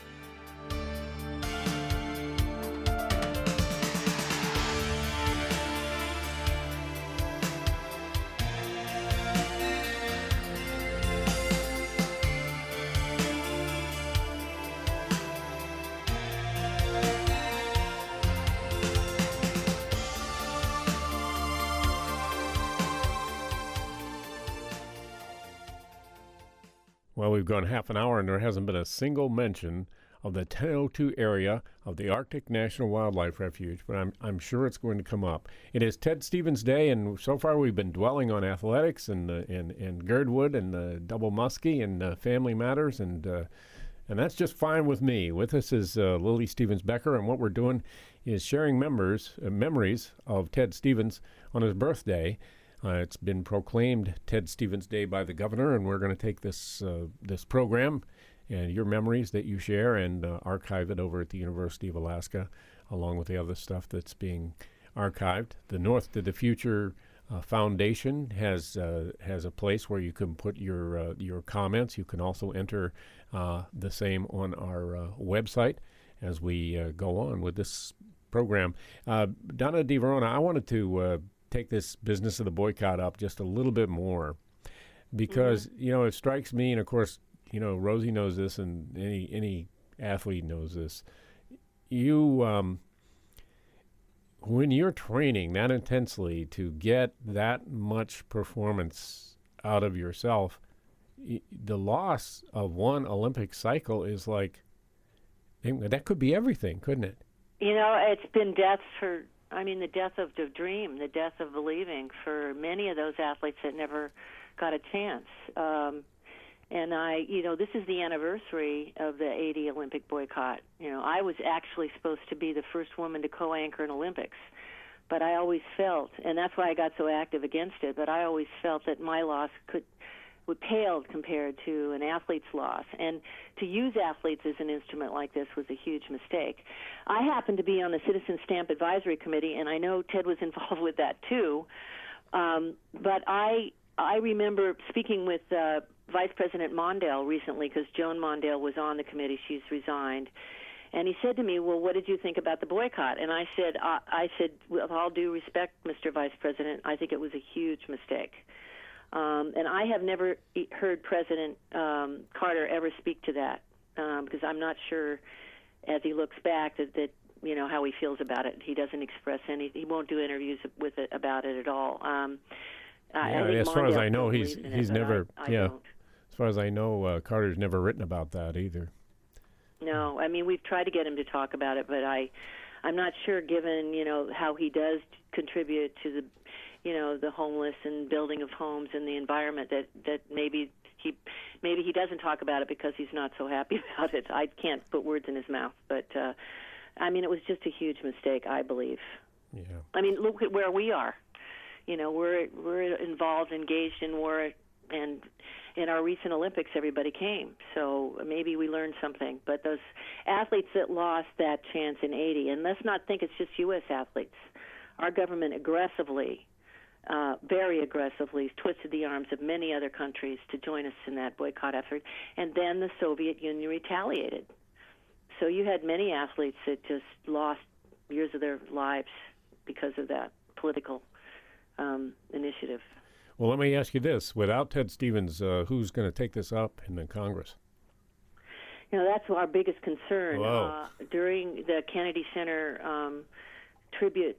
Well, we've gone half an hour and there hasn't been a single mention of the ten oh two area of the Arctic National Wildlife Refuge, but I'm I'm sure it's going to come up. It is Ted Stevens Day, and so far we've been dwelling on athletics and uh, and, and Girdwood and uh, Double Muskie and uh, family matters, and uh, and that's just fine with me. With us is uh, Lily Stevens Becker, and what we're doing is sharing members uh, memories of Ted Stevens on his birthday. Uh, it's been proclaimed Ted Stevens Day by the governor, and we're going to take this uh, this program and your memories that you share and uh, archive it over at the University of Alaska, along with the other stuff that's being archived. The North to the Future uh, Foundation has uh, has a place where you can put your uh, your comments. You can also enter uh, the same on our uh, website as we uh, go on with this program. Uh, Donna DeVerona, I wanted to uh, take this business of the boycott up just a little bit more because, mm-hmm. you know, it strikes me, and of course, you know, Rosie knows this and any any athlete knows this. You, um, when you're training that intensely to get that much performance out of yourself, y- the loss of one Olympic cycle is like, that could be everything, couldn't it? You know, it's been death for, I mean, the death of the dream, the death of believing for many of those athletes that never got a chance. Um, and I, you know, this is the anniversary of the eighty Olympic boycott. You know, I was actually supposed to be the first woman to co-anchor an Olympics, but I always felt, and that's why I got so active against it, but I always felt that my loss could would paled compared to an athlete's loss. And to use athletes as an instrument like this was a huge mistake. I happened to be on the Citizen Stamp Advisory Committee, and I know Ted was involved with that too. Um, but I I remember speaking with uh, Vice President Mondale recently, because Joan Mondale was on the committee. She's resigned. And he said to me, well, what did you think about the boycott? And I said, uh, I said, with all due respect, Mister Vice President, I think it was a huge mistake. Um, and I have never heard President um, Carter ever speak to that, um, because I'm not sure, as he looks back, that, that you know how he feels about it. He doesn't express any. He won't do interviews with it about it at all. Um, yeah, I think as far as I know, he's in he's it, never. I, I yeah, don't. as far as I know, uh, Carter's never written about that either. No, I mean we've tried to get him to talk about it, but I, I'm not sure. Given you know how he does contribute to the, you know, the homeless and building of homes and the environment, that that maybe he maybe he doesn't talk about it because he's not so happy about it. I can't put words in his mouth, but uh, I mean it was just a huge mistake, I believe. Yeah. I mean, look at where we are. You know, we're we're involved, engaged in war, and in our recent Olympics, everybody came. So maybe we learned something. But those athletes that lost that chance in eighty, and let's not think it's just U S athletes. Our government aggressively, uh, very aggressively, twisted the arms of many other countries to join us in that boycott effort. And then the Soviet Union retaliated. So you had many athletes that just lost years of their lives because of that political um, initiative. Well, let me ask you this. Without Ted Stevens, uh, who's going to take this up in the Congress? You know, that's our biggest concern. Wow. Uh, during the Kennedy Center um, tribute,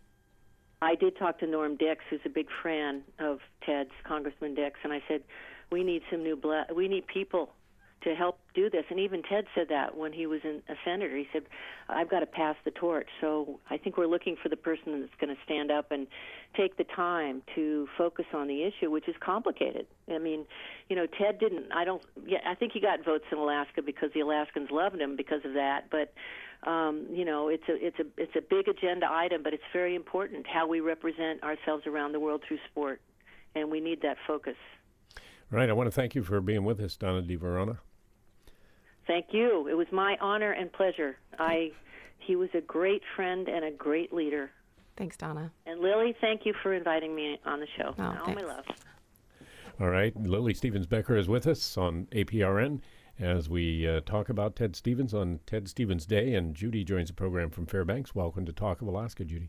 I did talk to Norm Dix, who's a big fan of Ted's, Congressman Dix, and I said, we need some new blood. We need people to help do this. And even Ted said that when he was in, a senator. He said, I've got to pass the torch. So I think we're looking for the person that's going to stand up and take the time to focus on the issue, which is complicated. I mean, you know, Ted didn't, I don't, yeah, I think he got votes in Alaska because the Alaskans loved him because of that. But, um, you know, it's a, it's a, it's a big agenda item, but it's very important how we represent ourselves around the world through sport. And we need that focus. Right. I want to thank you for being with us, Donna DeVerona. Thank you. It was my honor and pleasure. I, he was a great friend and a great leader. Thanks, Donna. And Lily, thank you for inviting me on the show. Oh, All my love. All right. Lily Stevens-Becker is with us on A P R N as we uh, talk about Ted Stevens on Ted Stevens Day. And Judy joins the program from Fairbanks. Welcome to Talk of Alaska, Judy.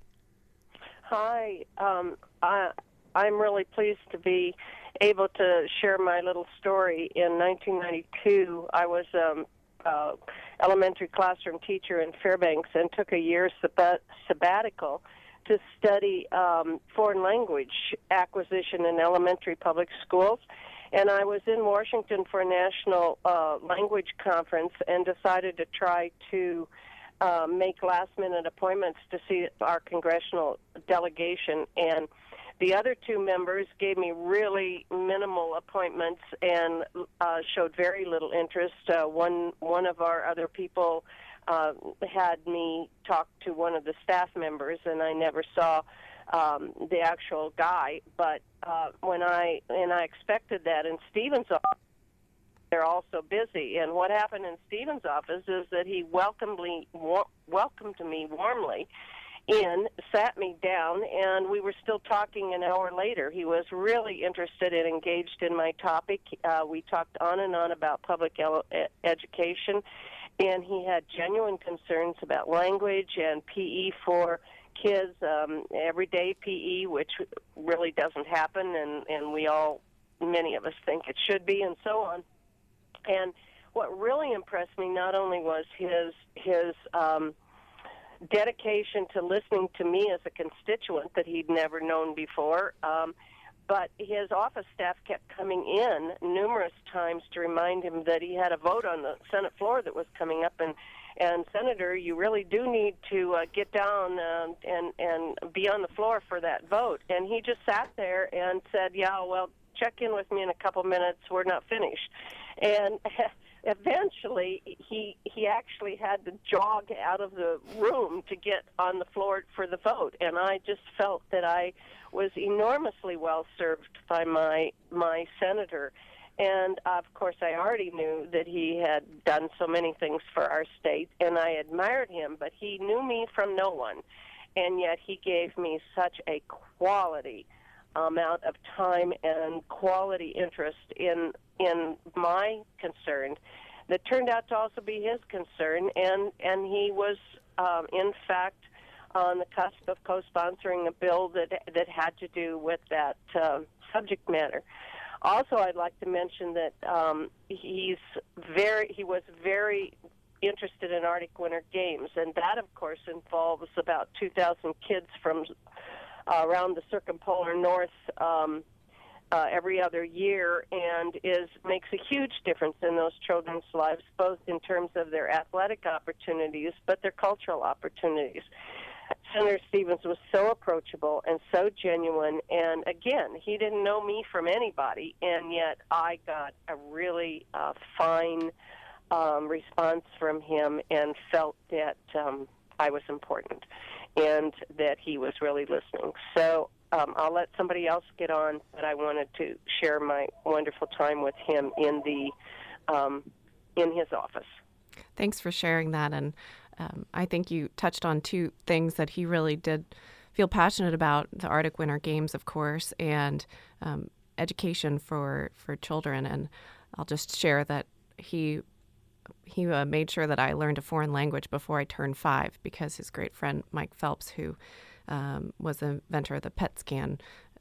Hi. Um, I, I'm really pleased to be able to share my little story. In nineteen ninety-two, I was um, uh, elementary classroom teacher in Fairbanks and took a year sabbat- sabbatical to study um, foreign language acquisition in elementary public schools. And I was in Washington for a national uh, language conference and decided to try to uh, make last-minute appointments to see our congressional delegation. And the other two members gave me really minimal appointments and uh, showed very little interest. Uh, one one of our other people uh, had me talk to one of the staff members, and I never saw um, the actual guy. But uh, when I and I expected that in Stevens' office, they're also busy. And what happened in Stevens' office is that he welcomed me, wa- welcomed me warmly in, sat me down, and we were still talking an hour later. He was really interested and engaged in my topic. Uh, we talked on and on about public el- education, and he had genuine concerns about language and P E for kids, um, everyday P E, which really doesn't happen, and, and we all, many of us think it should be, and so on. And what really impressed me not only was his his um, dedication to listening to me as a constituent that he'd never known before, um, but his office staff kept coming in numerous times to remind him that he had a vote on the Senate floor that was coming up, and and Senator, you really do need to uh, get down uh, and and be on the floor for that vote. And he just sat there and said, "Yeah, well, check in with me in a couple minutes. We're not finished." And eventually, he he actually had to jog out of the room to get on the floor for the vote. And I just felt that I was enormously well served by my my senator. And, of course, I already knew that he had done so many things for our state, and I admired him, but he knew me from no one. And yet he gave me such a quality amount of time and quality interest in in my concern that turned out to also be his concern. And, and he was, um, in fact, on the cusp of co-sponsoring a bill that, that had to do with that uh, subject matter. Also, I'd like to mention that um, he's very, he was very interested in Arctic Winter Games, and that, of course, involves about two thousand kids from uh, around the circumpolar north um, uh, every other year, and is makes a huge difference in those children's lives, both in terms of their athletic opportunities, but their cultural opportunities. Senator Stevens was so approachable and so genuine, and again, he didn't know me from anybody, and yet I got a really uh, fine um, response from him and felt that um, I was important and that he was really listening. So um, I'll let somebody else get on, but I wanted to share my wonderful time with him in the um, in his office. Thanks for sharing that, and Um, I think you touched on two things that he really did feel passionate about: the Arctic Winter Games, of course, and um, education for, for children. And I'll just share that he he uh, made sure that I learned a foreign language before I turned five, because his great friend Mike Phelps, who um, was the inventor of the PET scan,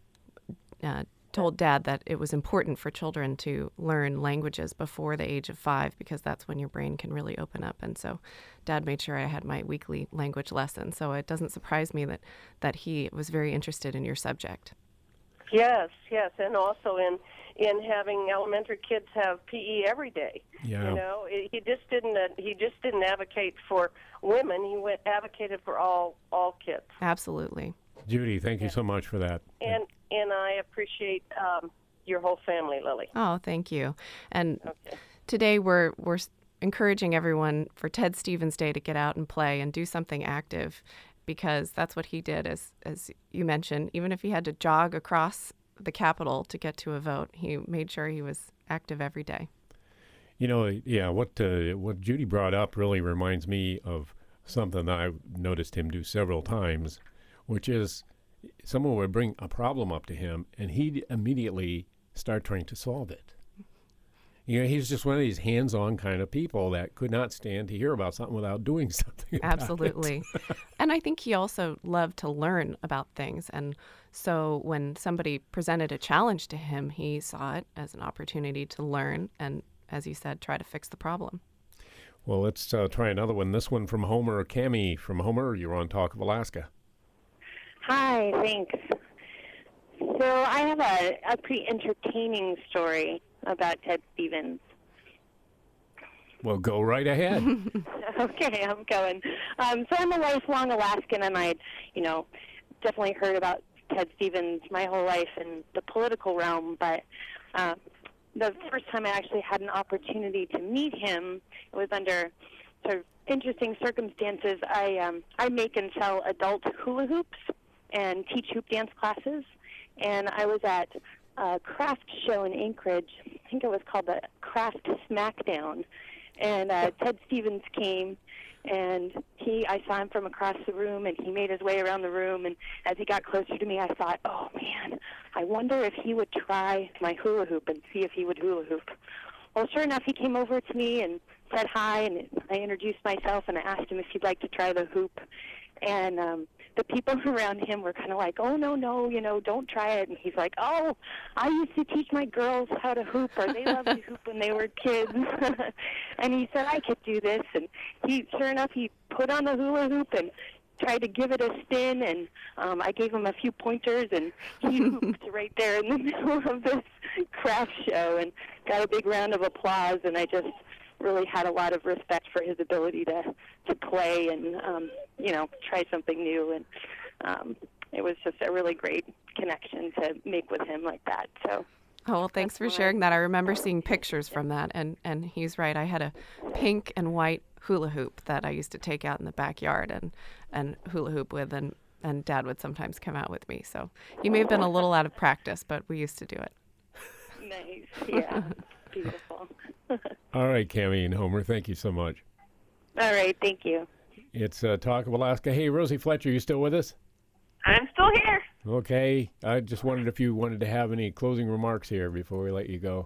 uh, told Dad that it was important for children to learn languages before the age of five, because that's when your brain can really open up. And so Dad made sure I had my weekly language lesson. So it doesn't surprise me that, that he was very interested in your subject. Yes, yes, and also in in having elementary kids have P E every day. Yeah. You know, he just didn't uh, he just didn't advocate for women. He went advocated for all all kids. Absolutely. Judy, thank you so much for that. And and I appreciate um, your whole family, Lily. Oh, thank you. And okay. Today we're we're encouraging everyone for Ted Stevens Day to get out and play and do something active, because that's what he did, as as you mentioned. Even if he had to jog across the Capitol to get to a vote, he made sure he was active every day. You know, yeah, what uh, what Judy brought up really reminds me of something that I've noticed him do several times, which is someone would bring a problem up to him, and he'd immediately start trying to solve it. You know, he's just one of these hands-on kind of people that could not stand to hear about something without doing something about Absolutely. it. And I think he also loved to learn about things. And so when somebody presented a challenge to him, he saw it as an opportunity to learn and, as you said, try to fix the problem. Well, let's uh, try another one. This one from Homer. Cammie from Homer, you're on Talk of Alaska. Hi, thanks. So I have a, a pretty entertaining story about Ted Stevens. Well, go right ahead. Okay, I'm going. Um, so I'm a lifelong Alaskan, and I'd, you know, definitely heard about Ted Stevens my whole life in the political realm, but uh, the first time I actually had an opportunity to meet him, it was under sort of interesting circumstances. I um, I make and sell adult hula hoops and teach hoop dance classes, and I was at a craft show in Anchorage. I think it was called the Craft Smackdown, and uh, Ted Stevens came, and he I saw him from across the room, and he made his way around the room, and as he got closer to me, I thought, oh man, I wonder if he would try my hula hoop and see if he would hula hoop. Well, sure enough, he came over to me and said hi, and I introduced myself, and I asked him if he'd like to try the hoop. And um, the people around him were kind of like, oh, no, no, you know, don't try it. And he's like, oh, I used to teach my girls how to hoop, or they loved to hoop when they were kids. And he said I could do this. And he, sure enough, he put on the hula hoop and tried to give it a spin, and um, I gave him a few pointers, and he hooped right there in the middle of this craft show and got a big round of applause, and I just really had a lot of respect for his ability to, to play and, um, you know, try something new, and um, it was just a really great connection to make with him like that. So. Oh, well, thanks for sharing that. I remember seeing pictures from that, and, and he's right. I had a pink and white hula hoop that I used to take out in the backyard and, and hula hoop with, and, and Dad would sometimes come out with me. So he may have been a little out of practice, but we used to do it. Nice. Yeah. Beautiful. All right, Cammie and Homer, thank you so much. All right, thank you. It's uh, Talk of Alaska. Hey, Rosie Fletcher, you still with us? I'm still here. Okay. I just wondered if you wanted to have any closing remarks here before we let you go.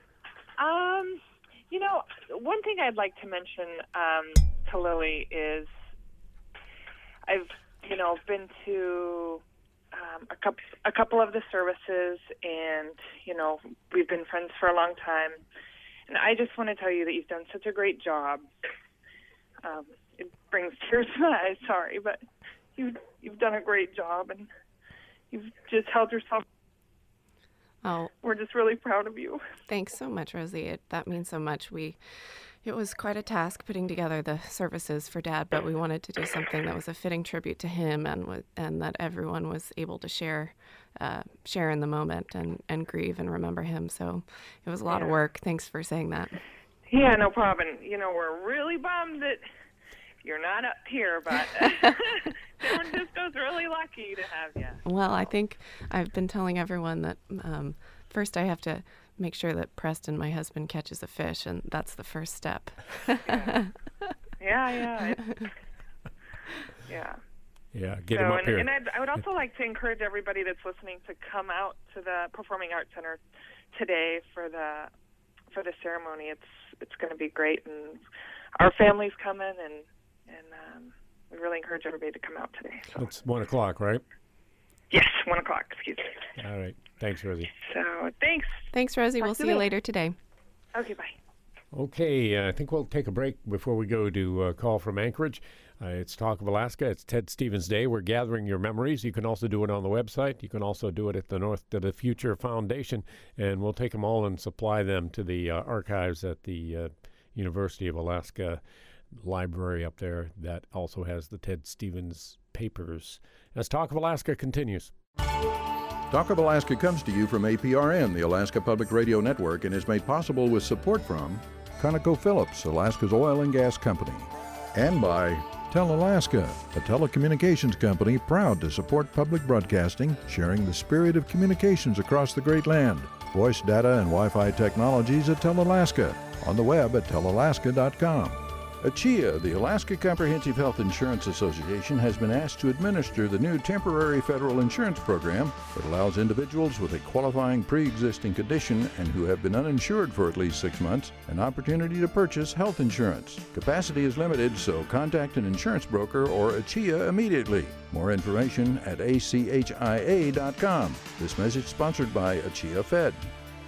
Um, you know, one thing I'd like to mention um, to Lily is I've, you know, been to um, a couple a couple of the services, and you know, we've been friends for a long time. And I just want to tell you that you've done such a great job. Um, it brings tears to my eyes. Sorry, but you you've done a great job, and you've just held yourself. Oh, we're just really proud of you. Thanks so much, Rosie. It, that means so much. We, it was quite a task putting together the services for Dad, but we wanted to do something that was a fitting tribute to him, and and that everyone was able to share, uh, share in the moment and, and grieve and remember him. So it was a lot yeah. of work. Thanks for saying that. Yeah, no problem. You know, we're really bummed that you're not up here, but San Francisco's really lucky to have you. Well, I think I've been telling everyone that um, first I have to make sure that Preston, my husband, catches a fish, and that's the first step. yeah, yeah. It's, yeah. Yeah, get so, him up and, here. And I'd, I would also like to encourage everybody that's listening to come out to the Performing Arts Center today for the for the ceremony. It's it's going to be great, and our family's coming, and and um, we really encourage everybody to come out today. So. It's one o'clock, right? Yes, one o'clock. Excuse me. All right. Thanks, Rosie. So thanks. Thanks, Rosie. Talk we'll to see you you later today. Okay, bye. Okay, uh, I think we'll take a break before we go to uh, call from Anchorage. Uh, it's Talk of Alaska. It's Ted Stevens Day. We're gathering your memories. You can also do it on the website. You can also do it at the North to the Future Foundation, and we'll take them all and supply them to the uh, archives at the uh, University of Alaska library up there that also has the Ted Stevens papers. As Talk of Alaska continues. Talk of Alaska comes to you from A P R N, the Alaska Public Radio Network, and is made possible with support from ConocoPhillips, Alaska's oil and gas company, and by Tell Alaska, a telecommunications company proud to support public broadcasting, sharing the spirit of communications across the Great Land. Voice data and Wi-Fi technologies at Tell Alaska, on the web at tell alaska dot com. A C I A, the Alaska Comprehensive Health Insurance Association, has been asked to administer the new temporary federal insurance program that allows individuals with a qualifying pre-existing condition and who have been uninsured for at least six months an opportunity to purchase health insurance. Capacity is limited, so contact an insurance broker or a C I A immediately. More information at A C H I A dot com. This message sponsored by A C I A Fed.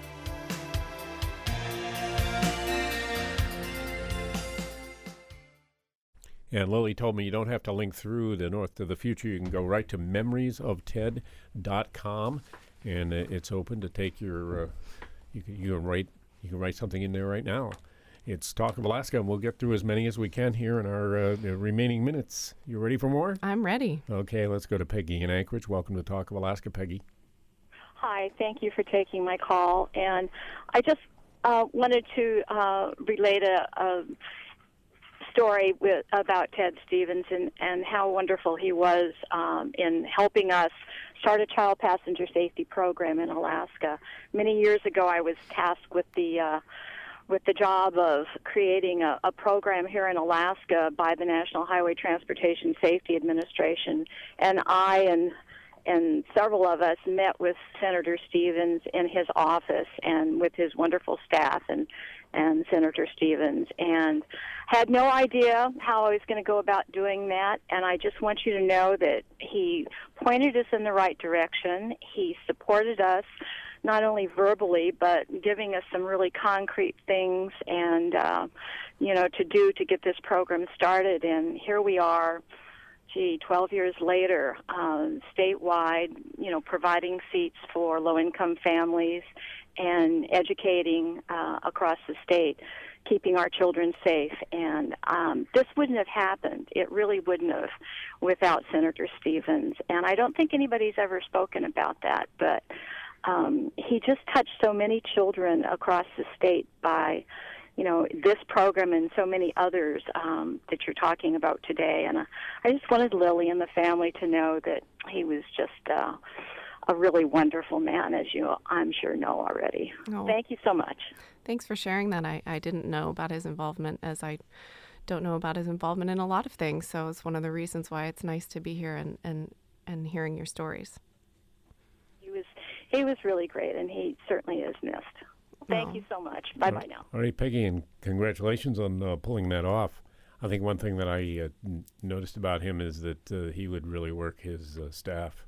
And Lily told me you don't have to link through the North to the Future. You can go right to memories of ted dot com, and uh, it's open to take your. Uh, you can you can write you can write something in there right now. It's Talk of Alaska, and we'll get through as many as we can here in our uh, remaining minutes. You ready for more? I'm ready. Okay, let's go to Peggy in Anchorage. Welcome to Talk of Alaska, Peggy. Hi, thank you for taking my call, and I just uh, wanted to uh, relate a. a story with, about Ted Stevens and, and how wonderful he was um, in helping us start a child passenger safety program in Alaska. Many years ago, I was tasked with the uh, with the job of creating a, a program here in Alaska by the National Highway Transportation Safety Administration, and I and and several of us met with Senator Stevens in his office and with his wonderful staff and and Senator Stevens, and had no idea how I was going to go about doing that. And I just want you to know that he pointed us in the right direction. He supported us, not only verbally, but giving us some really concrete things and, uh, you know, to do to get this program started. And here we are, gee, twelve years later, um, statewide, you know, providing seats for low-income families and educating uh, across the state, keeping our children safe. And um, this wouldn't have happened. It really wouldn't have without Senator Stevens. And I don't think anybody's ever spoken about that, but um, he just touched so many children across the state by, you know, this program and so many others um, that you're talking about today. And uh, I just wanted Lily and the family to know that he was just uh, a really wonderful man, as you, I'm sure, know already. Oh. Thank you so much. Thanks for sharing that. I, I didn't know about his involvement, as I don't know about his involvement in a lot of things. So it's one of the reasons why it's nice to be here and, and, and hearing your stories. He was he was really great, and he certainly is missed. Thank Oh. you so much. Bye-bye now. All right, Peggy, and congratulations on uh, pulling that off. I think one thing that I uh, n- noticed about him is that uh, he would really work his uh, staff.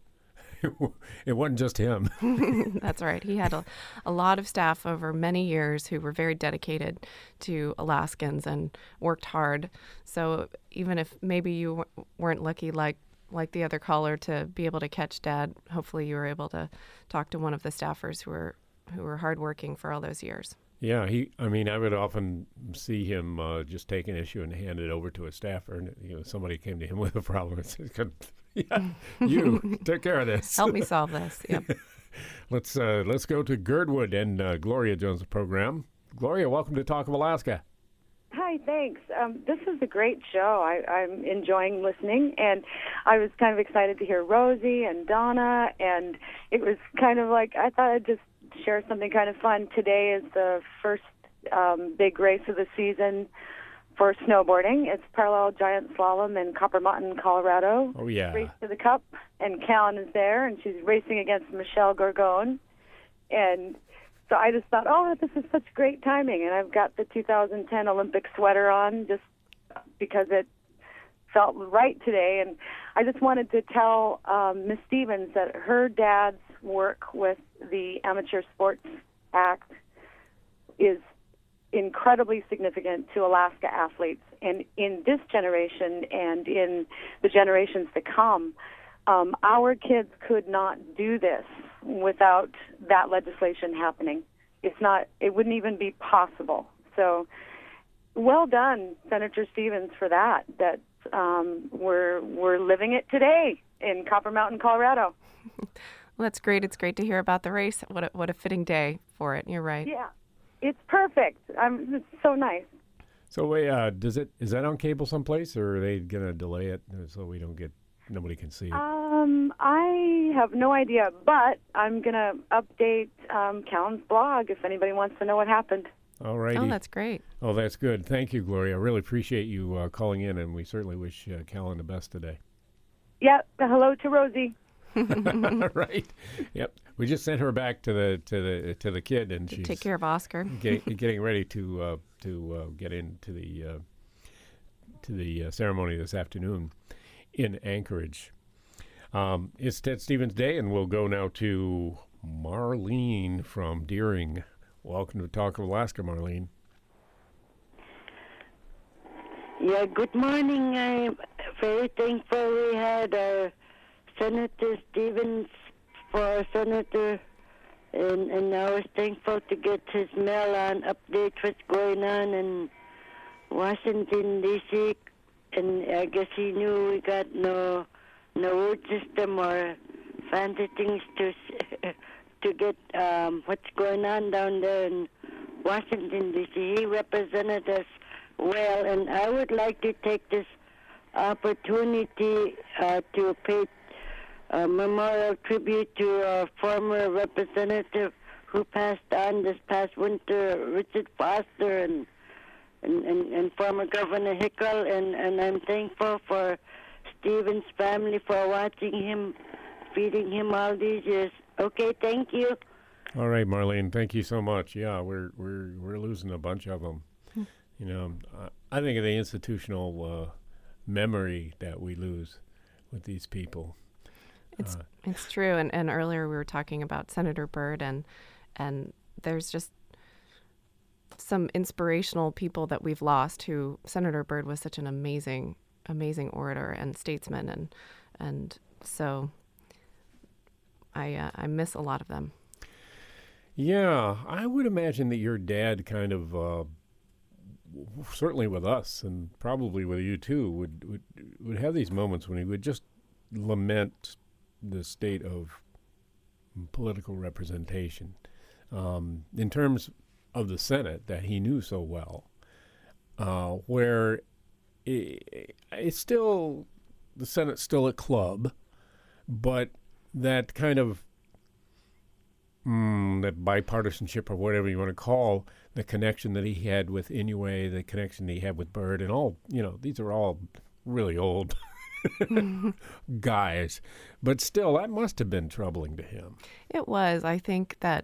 It wasn't just him. That's right. He had a, a lot of staff over many years who were very dedicated to Alaskans and worked hard. So even if maybe you w- weren't lucky like like the other caller to be able to catch Dad, hopefully you were able to talk to one of the staffers who were who were hardworking for all those years. Yeah, he. I mean, I would often see him uh, just take an issue and hand it over to a staffer, and you know, somebody came to him with a problem and said, "Yeah, you take care of this. Help me solve this." Yep. let's uh, let's go to Girdwood and uh, Gloria Jones' program. Gloria, welcome to Talk of Alaska. Hi, thanks. Um, this is a great show. I, I'm enjoying listening, and I was kind of excited to hear Rosie and Donna, and it was kind of like I thought I'd just share something kind of fun. Today is the first um, big race of the season for snowboarding. It's parallel giant slalom in Copper Mountain, Colorado. Oh, yeah. Race to the Cup, and Callan is there, and she's racing against Michelle Gorgon. And so I just thought, oh, this is such great timing. And I've got the two thousand ten Olympic sweater on just because it felt right today. And I just wanted to tell um, Miss Stevens that her dad's work with the Amateur Sports Act is incredibly significant to Alaska athletes. And in this generation and in the generations to come, um, our kids could not do this without that legislation happening. It's not, it wouldn't even be possible. So well done, Senator Stevens, for that, that um, we're, we're living it today in Copper Mountain, Colorado. Well, that's great. It's great to hear about the race. What a, what a fitting day for it. You're right. Yeah, it's perfect. Um, it's so nice. So, wait, uh, does it is that on cable someplace, or are they gonna delay it so we don't get nobody can see it? Um, I have no idea, but I'm gonna update um, Callan's blog if anybody wants to know what happened. All righty. Oh, that's great. Oh, that's good. Thank you, Gloria. I really appreciate you uh, calling in, and we certainly wish uh, Callan the best today. Yep. Hello to Rosie. Right. Yep. We just sent her back to the to the to the kid, and she's Take care of Oscar. get, getting ready to uh, to uh, get into the uh, to the uh, ceremony this afternoon in Anchorage. Um, it's Ted Stevens Day, and we'll go now to Marlene from Deering. Welcome to Talk of Alaska, Marlene. Yeah, good morning. I'm very thankful we had uh, Senator Stevens for Senator, and, and I was thankful to get his mail on update what's going on in Washington, D C, and I guess he knew we got no no road system or fancy things to to get um, what's going on down there in Washington, D C. He represented us well, and I would like to take this opportunity uh, to pay a memorial tribute to a former representative who passed on this past winter, Richard Foster, and and, and, and former Governor Hickel, and, and I'm thankful for Stevens' family for watching him feeding him all these years. Okay, thank you. All right, Marlene, thank you so much. Yeah, we're we're we're losing a bunch of them. Hmm. You know, I, I think of the institutional uh, memory that we lose with these people. It's Uh, it's true, and, and earlier we were talking about Senator Byrd, and and there's just some inspirational people that we've lost. Who Senator Byrd was such an amazing, amazing orator and statesman, and and so I uh, I miss a lot of them. Yeah, I would imagine that your dad kind of, uh, w- certainly with us, and probably with you too, would, would would have these moments when he would just lament the state of political representation um, in terms of the Senate that he knew so well, uh, where it, it's still, the Senate's still a club, but that kind of Mm, that bipartisanship, or whatever you want to call the connection that he had with Inouye, the connection that he had with Byrd, and all, you know, these are all really old guys. But still, that must have been troubling to him. It was. I think that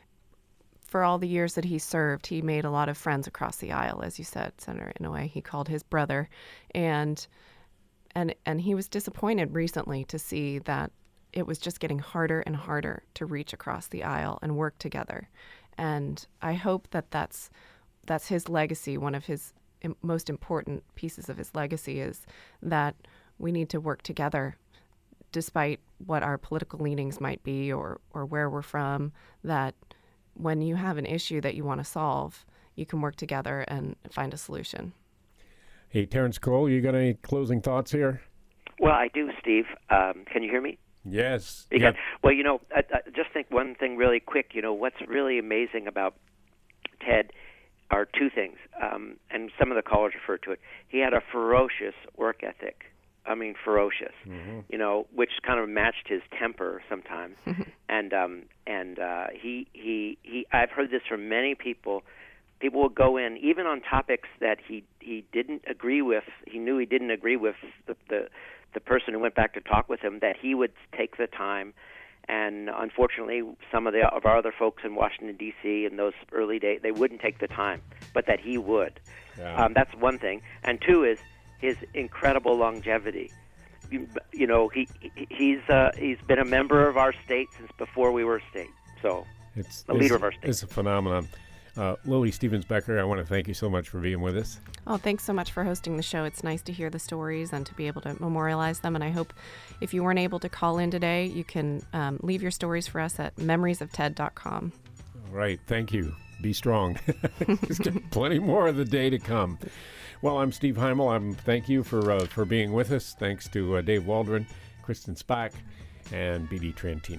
for all the years that he served, he made a lot of friends across the aisle, as you said, Senator Inouye. He called his brother, and and and he was disappointed recently to see that it was just getting harder and harder to reach across the aisle and work together. And I hope that that's, that's his legacy. One of his im- most important pieces of his legacy is that we need to work together despite what our political leanings might be, or, or where we're from, that when you have an issue that you want to solve, you can work together and find a solution. Hey, Terrence Cole, you got any closing thoughts here? Well, I do, Steve. Um, can you hear me? Yes. Because, Yep. well, you know, I, I just think one thing really quick. You know, what's really amazing about Ted are two things, um, and some of the callers referred to it. He had a ferocious work ethic. I mean, ferocious. Mm-hmm. You know, which kind of matched his temper sometimes. and um, and uh, he he he. I've heard this from many people. People will go in even on topics that he he didn't agree with. He knew he didn't agree with the the. the person who went back to talk with him, that he would take the time. And unfortunately, some of the of our other folks in Washington, D C in those early days, they wouldn't take the time, but that he would. Yeah. Um, that's one thing. And two is his incredible longevity. You, you know, he he's uh, he's been a member of our state since before we were a state. So, It's the leader it's- of our state. It's a phenomenon. Uh, Lily Stevens-Becker, I want to thank you so much for being with us. Oh, thanks so much for hosting the show. It's nice to hear the stories and to be able to memorialize them. And I hope if you weren't able to call in today, you can um, leave your stories for us at memories of ted dot com. All right, thank you. Be strong. There's plenty more of the day to come. Well, I'm Steve Heimel. I'm thank you for uh, for being with us. Thanks to uh, Dave Waldron, Kristen Spack, and B D Trantina.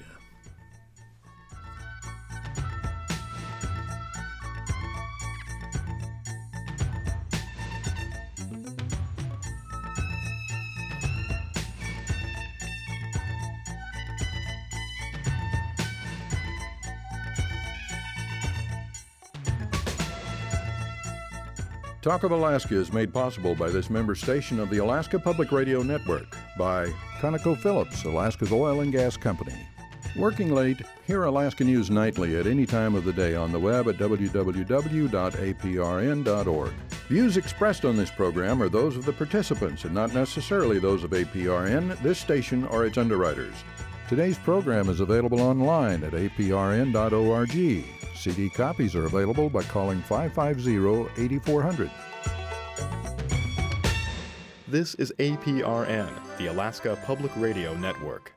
Talk of Alaska is made possible by this member station of the Alaska Public Radio Network, by ConocoPhillips, Alaska's oil and gas company. Working late, hear Alaska News nightly at any time of the day on the web at w w w dot a p r n dot org. Views expressed on this program are those of the participants and not necessarily those of A P R N, this station, or its underwriters. Today's program is available online at a p r n dot org. C D copies are available by calling five five zero, eight four zero zero. This is A P R N, the Alaska Public Radio Network.